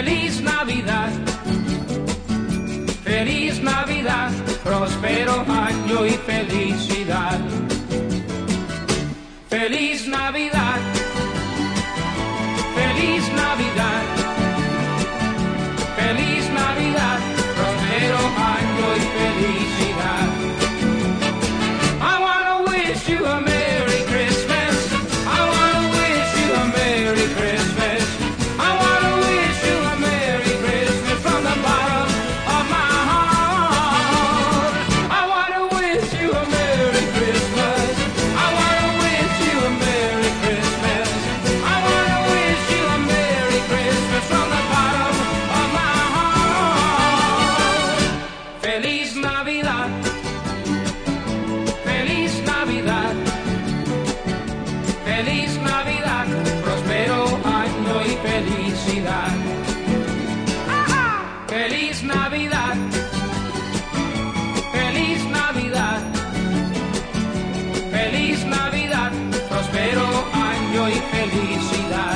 Feliz Navidad, feliz Navidad, próspero año y felicidad. Feliz Navidad, feliz Navidad, feliz Navidad, próspero año y felicidad. I wanna wish you a Merry Christmas. I wanna wish you a Merry Christmas. I wanna wish you a Merry Christmas from the bottom of my heart. I wanna wish you a Merry Christmas. I wanna wish you a Merry Christmas. I wanna wish you a Merry Christmas from the bottom of my heart. Feliz Navidad, feliz Navidad, feliz Navidad, próspero año y felicidad. Feliz Navidad, feliz Navidad, feliz Navidad, próspero año y felicidad.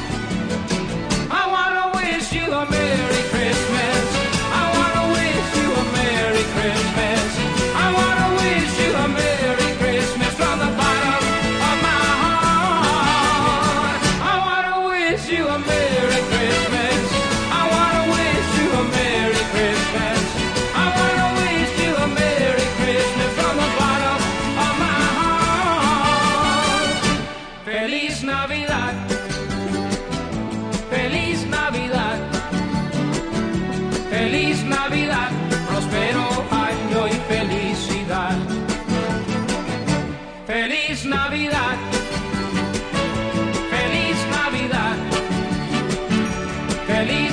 I wanna wish you a Merry Christmas. I wanna wish you a Merry Christmas. I wanna wish you a Merry Christmas from the bottom of my heart. I wanna wish you a Merry Christmas. I wanna wish you a Merry Christmas. I wanna wish you a Merry Christmas from the bottom of my heart. Feliz Navidad, feliz Navidad, feliz Navidad, próspero año y felicidad. Feliz Navidad, feliz Navidad, feliz